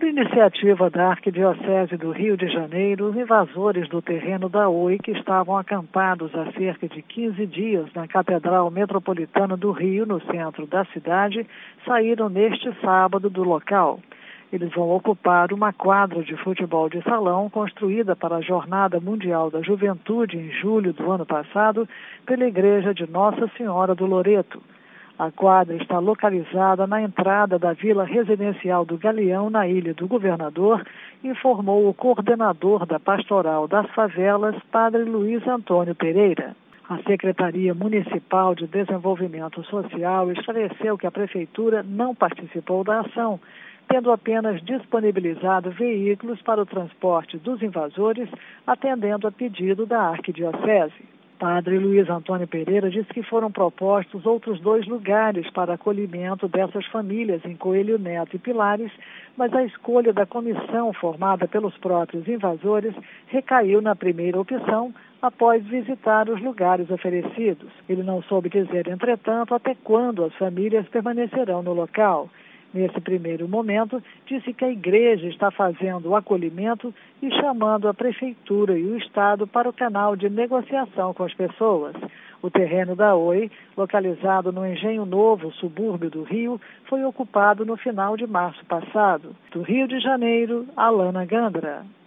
iniciativa da Arquidiocese do Rio de Janeiro, os invasores do terreno da Oi, que estavam acampados há cerca de 15 dias na Catedral Metropolitana do Rio, no centro da cidade, saíram neste sábado do local. Eles vão ocupar uma quadra de futebol de salão construída para a Jornada Mundial da Juventude em julho do ano passado pela Igreja de Nossa Senhora do Loreto. A quadra está localizada na entrada da Vila Residencial do Galeão, na Ilha do Governador, informou o coordenador da Pastoral das Favelas, Padre Luiz Antônio Pereira. A Secretaria Municipal de Desenvolvimento Social esclareceu que a Prefeitura não participou da ação, tendo apenas disponibilizado veículos para o transporte dos invasores, atendendo a pedido da Arquidiocese. Padre Luiz Antônio Pereira disse que foram propostos outros 2 lugares para acolhimento dessas famílias em Coelho Neto e Pilares, mas a escolha da comissão formada pelos próprios invasores recaiu na primeira opção após visitar os lugares oferecidos. Ele não soube dizer, entretanto, até quando as famílias permanecerão no local. Nesse primeiro momento, disse que a igreja está fazendo o acolhimento e chamando a Prefeitura e o Estado para o canal de negociação com as pessoas. O terreno da Oi, localizado no Engenho Novo, subúrbio do Rio, foi ocupado no final de março passado. Do Rio de Janeiro, Alana Gandra.